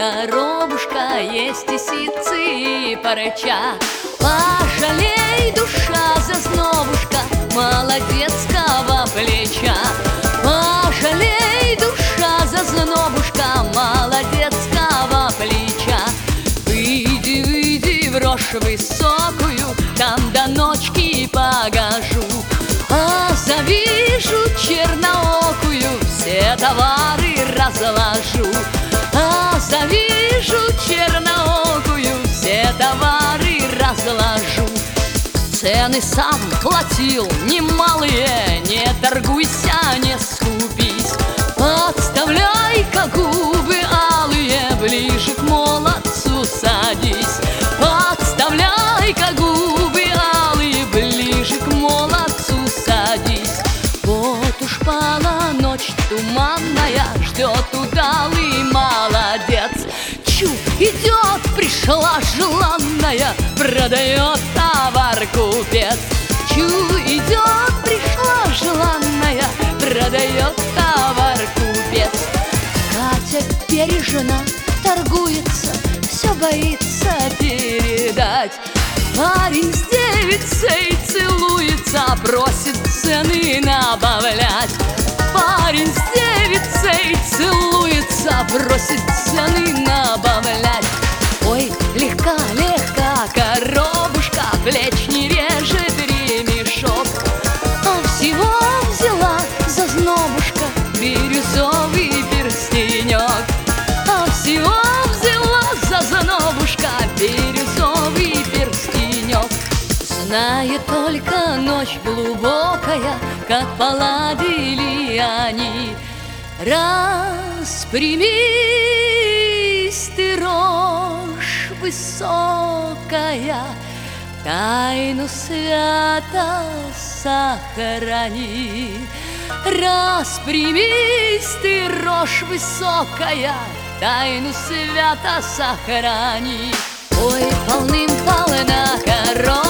коробушка, есть и сицы, и парыча. Пожалей, душа, зазнобушка, молодецкого плеча. Пожалей, душа, зазнобушка, молодецкого плеча. Выйди, выйди в рожь высокую, там до ночки погожу. А завижу черноокую, все товары разложу. А завижу черноокую, все товары разложу. Цены сам платил немалые, не торгуйся, не скупись. Подставляй-ка губы алые, ближе к молодцу садись. Подставляй-ка губы алые, ближе к молодцу садись. Вот уж пала ночь туманная, ждет удалый молодец. Чу, идет, пришла желанная, продает товар купец. Чу, идет, пришла желанная, продает товар купец. Катя бережно торгуется, все боится передать. Парень с девицей целуется, просит цены набавлять. Парень с девицей целуется, просит цены набавлять. Ой, легка, легка коробушка, плеч не режет ремешок. А всего взяла зазнобушка бирюзовый перстенек. А всего взяла зазнобушка бирюзовый перстенек. Знает только ночь глубокая, как поладили они. Распрямись ты, рожь высокая, тайну свято сохрани. Распрямись ты, рожь высокая, тайну свято сохрани. Ой, полным-полна коров